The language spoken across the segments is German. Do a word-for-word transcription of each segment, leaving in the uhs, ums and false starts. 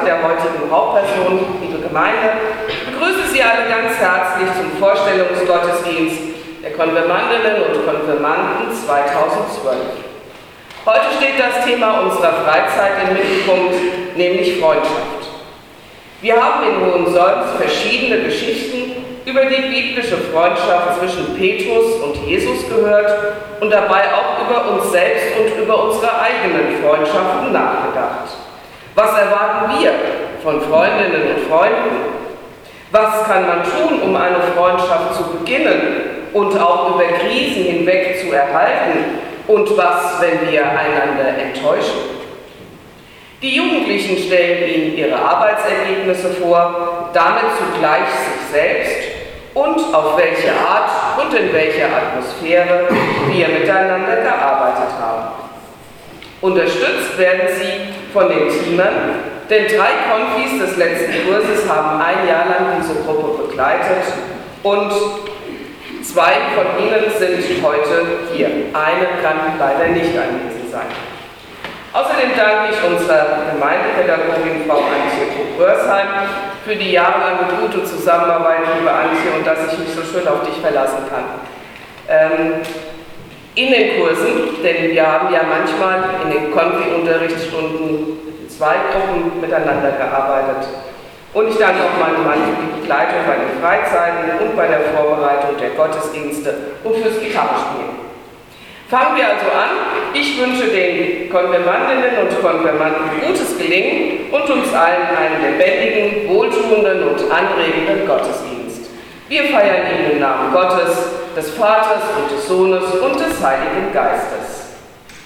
der heutigen Hauptperson, liebe Gemeinde, begrüße Sie alle ganz herzlich zum Vorstellungsgottesdienst der Konfirmandinnen und Konfirmanden zweitausendzwölf. Heute steht das Thema unserer Freizeit im Mittelpunkt, nämlich Freundschaft. Wir haben in Hohensolms verschiedene Geschichten über die biblische Freundschaft zwischen Petrus und Jesus gehört und dabei auch über uns selbst und über unsere eigenen Freundschaften nachgedacht. Was erwarten wir von Freundinnen und Freunden? Was kann man tun, um eine Freundschaft zu beginnen und auch über Krisen hinweg zu erhalten? Und was, wenn wir einander enttäuschen? Die Jugendlichen stellen Ihnen ihre Arbeitsergebnisse vor, damit zugleich sich selbst und auf welche Art und in welcher Atmosphäre wir miteinander gearbeitet haben. Unterstützt werden Sie von den Teamern, denn drei Konfis des letzten Kurses haben ein Jahr lang diese Gruppe begleitet und zwei von Ihnen sind heute hier. Eine kann leider nicht anwesend sein. Außerdem danke ich unserer Gemeindepädagogin Frau Antje Röhrsheim für die jahrelange gute Zusammenarbeit, liebe Antje, und dass ich mich so schön auf dich verlassen kann. Ähm, in den Kursen, denn wir haben ja manchmal in den Konfi-Unterrichtsstunden zwei Gruppen miteinander gearbeitet. Und ich danke auch meinem Mann für die Begleitung bei den Freizeiten und bei der Vorbereitung der Gottesdienste und fürs Gitarrespielen. Fangen wir also an. Ich wünsche den Konfirmandinnen und Konfirmanden gutes Gelingen und uns allen einen lebendigen, wohltuenden und anregenden Gottesdienst. Wir feiern ihn im Namen Gottes, des Vaters und des Sohnes und des Heiligen Geistes.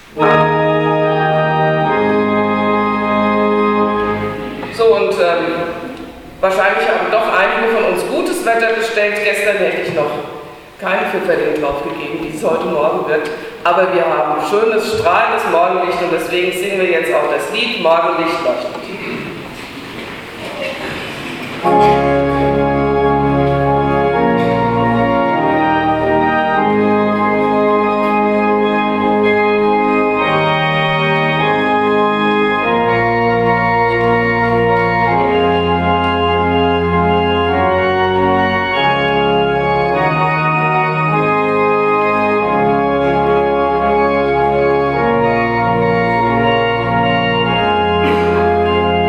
So, und ähm, wahrscheinlich haben doch einige von uns gutes Wetter bestellt. Gestern hätte ich noch keine Pfifferling drauf gegeben, wie es heute Morgen wird. Aber wir haben schönes, strahlendes Morgenlicht und deswegen singen wir jetzt auch das Lied Morgenlicht leuchtet. Thank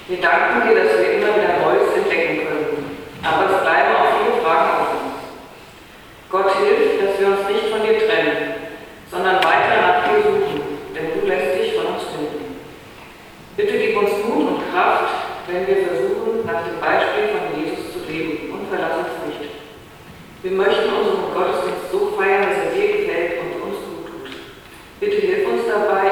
Wir danken dir, dass wir immer wieder Neues entdecken können. Aber es bleiben auch viele Fragen offen. Gott hilft, dass wir uns nicht von dir trennen, sondern weiter nach dir suchen, denn du lässt dich von uns finden. Bitte gib uns Mut und Kraft, wenn wir versuchen, nach dem Beispiel von Jesus zu leben, und verlass uns nicht. Wir möchten unseren Gottesdienst so feiern, dass er dir gefällt und uns gut tut. Bitte hilf uns dabei,